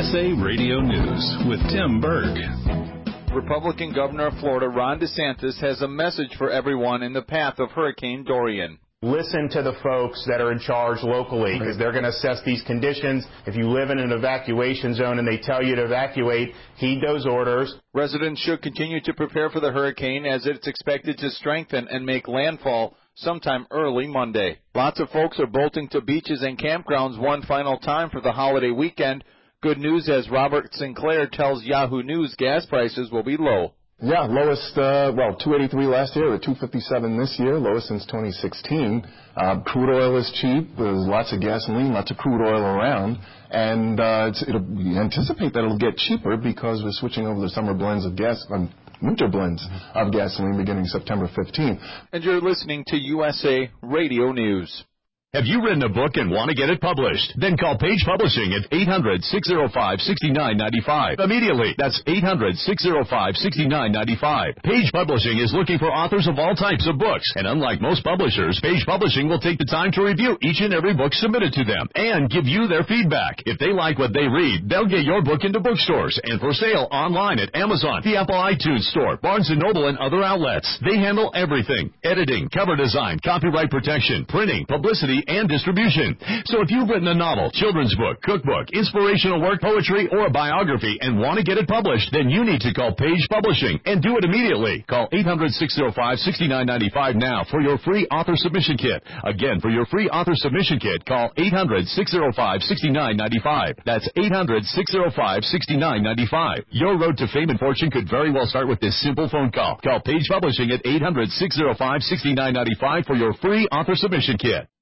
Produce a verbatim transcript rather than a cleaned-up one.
S A Radio News with Tim Berg. Republican Governor of Florida, Ron DeSantis, has a message for everyone in the path of Hurricane Dorian. Listen to the folks that are in charge locally, because they're going to assess these conditions. If you live in an evacuation zone and they tell you to evacuate, heed those orders. Residents should continue to prepare for the hurricane as it's expected to strengthen and make landfall sometime early Monday. Lots of folks are bolting to beaches and campgrounds one final time for the holiday weekend. Good news, as Robert Sinclair tells Yahoo News, gas prices will be low. Yeah, lowest, uh, well, two eighty-three last year, two fifty-seven this year, lowest since twenty sixteen. Uh, crude oil is cheap. There's lots of gasoline, lots of crude oil around. And uh, it's, it'll, we anticipate that it'll get cheaper because we're switching over to summer blends of gas, um, winter blends of gasoline beginning September fifteenth. And you're listening to U S A Radio News. Have you written a book and want to get it published? Then call Page Publishing at eight hundred, six oh five, six nine nine five. Immediately. That's eight hundred, six oh five, six nine nine five. Page Publishing is looking for authors of all types of books. And unlike most publishers, Page Publishing will take the time to review each and every book submitted to them and give you their feedback. If they like what they read, they'll get your book into bookstores and for sale online at Amazon, the Apple iTunes Store, Barnes and Noble, and other outlets. They handle everything: editing, cover design, copyright protection, printing, publicity, and distribution. So if you've written a novel, children's book, cookbook, inspirational work, poetry, or a biography and want to get it published, then you need to call Page Publishing and do it immediately. Call eight hundred, six oh five, six nine nine five now for your free author submission kit. Again, for your free author submission kit, call eight hundred, six oh five, six nine nine five. That's eight hundred, six oh five, six nine nine five. Your road to fame and fortune could very well start with this simple phone call. Call Page Publishing at eight hundred, six oh five, six nine nine five for your free author submission kit.